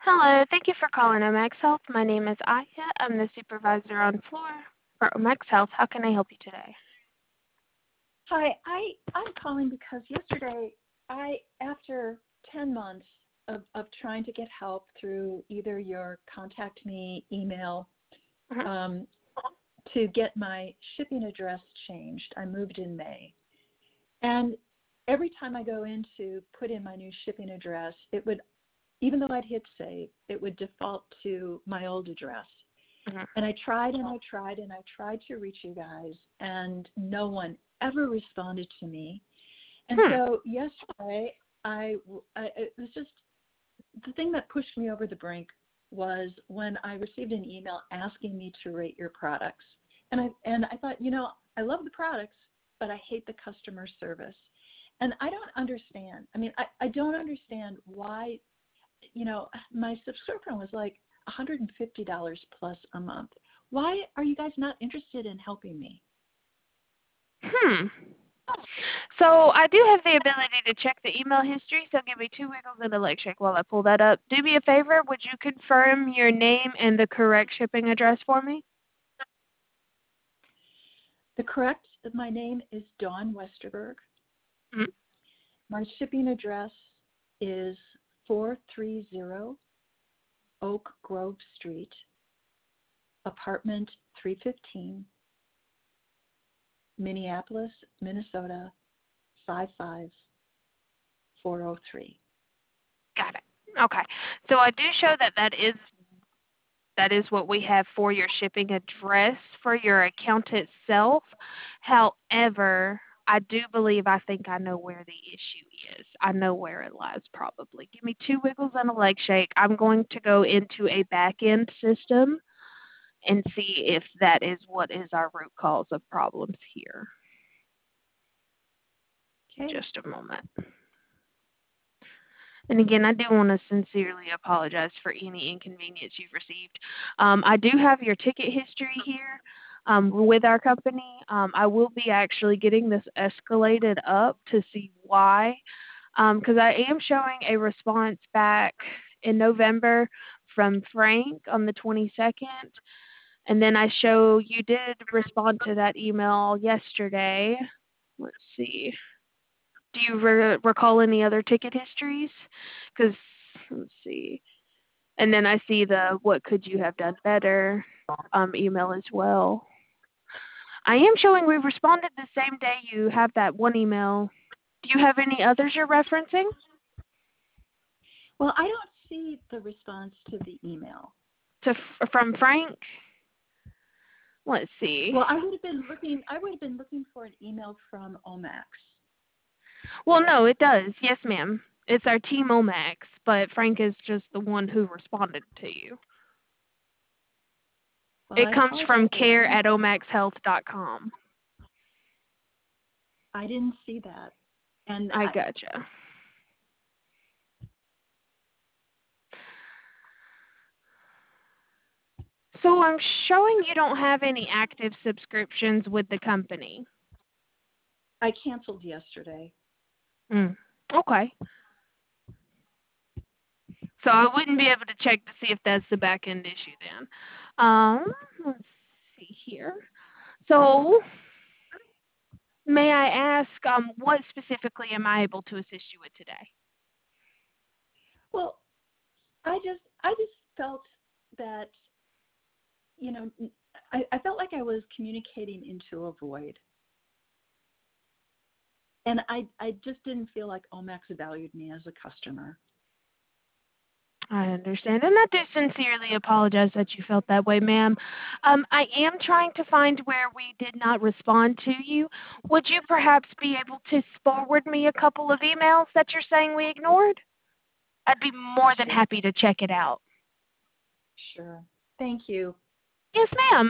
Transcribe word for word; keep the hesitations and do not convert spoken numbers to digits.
Hello, thank you for calling Omax Health. My name is Aya. I'm the supervisor on floor for Omax Health. How can I help you today? Hi, I, I'm calling because yesterday I, after ten months of, of trying to get help through either your contact me email Mhm. um, to get my shipping address changed, I moved in May. And every time I go in to put in my new shipping address, it would, even though I'd hit save, it would default to my old address. Mhm. And I tried and I tried and I tried to reach you guys, and no one ever responded to me. And Hmm. so yesterday, I, I it was just the thing that pushed me over the brink was when I received an email asking me to rate your products. And I and I thought, you know, I love the products, but I hate the customer service. And I don't understand. I mean, I, I don't understand why, you know, my subscription was like one hundred fifty dollars plus a month. Why are you guys not interested in helping me? Hmm. So I do have the ability to check the email history, so give me two wiggles and a leg shake while I pull that up. Do me a favor, would you confirm your name and the correct shipping address for me? The correct, my name is Dawn Westerberg. Mhm. My shipping address is four thirty Oak Grove Street, apartment three fifteen, Minneapolis, Minnesota, five five four oh three. Got it. Okay. So I do show that that is that is what we have for your shipping address for your account itself. However, I do believe I think I know where the issue is. I know where it lies probably. Give me two wiggles and a leg shake. I'm going to go into a back end system and see if that is what is our root cause of problems here. Okay. Just a moment. And again, I do want to sincerely apologize for any inconvenience you've received. Um, I do have your ticket history here um, with our company. Um, I will be actually getting this escalated up to see why, because um, I am showing a response back in November from Frank on the twenty-second. And then I show you did respond to that email yesterday. Let's see. Do you re- recall any other ticket histories? Because, let's see. And then I see the what could you have done better um, email as well. I am showing we responded the same day you have that one email. Do you have any others you're referencing? Well, I don't see the response to the email. To from Frank? Let's see. Well, I would have been looking. I would have been looking for an email from Omax. Well, no, it does. Yes, ma'am. It's our team Omax, but Frank is just the one who responded to you. Well, It I comes from apologize. I care didn't. at omax health dot com. I didn't see that, and I I, gotcha. So I'm showing you don't have any active subscriptions with the company. I canceled yesterday. Mm. Okay. So I wouldn't be able to check to see if that's the back end issue then. Um, let's see here. So may I ask, um, what specifically am I able to assist you with today? Well, I just I just felt that, you know, I, I felt like I was communicating into a void. And I, I just didn't feel like Omax valued me as a customer. I understand, and I do sincerely apologize that you felt that way, ma'am. Um, I am trying to find where we did not respond to you. Would you perhaps be able to forward me a couple of emails that you're saying we ignored? I'd be more than Sure. happy to check it out. Sure. Thank you. Yes, ma'am.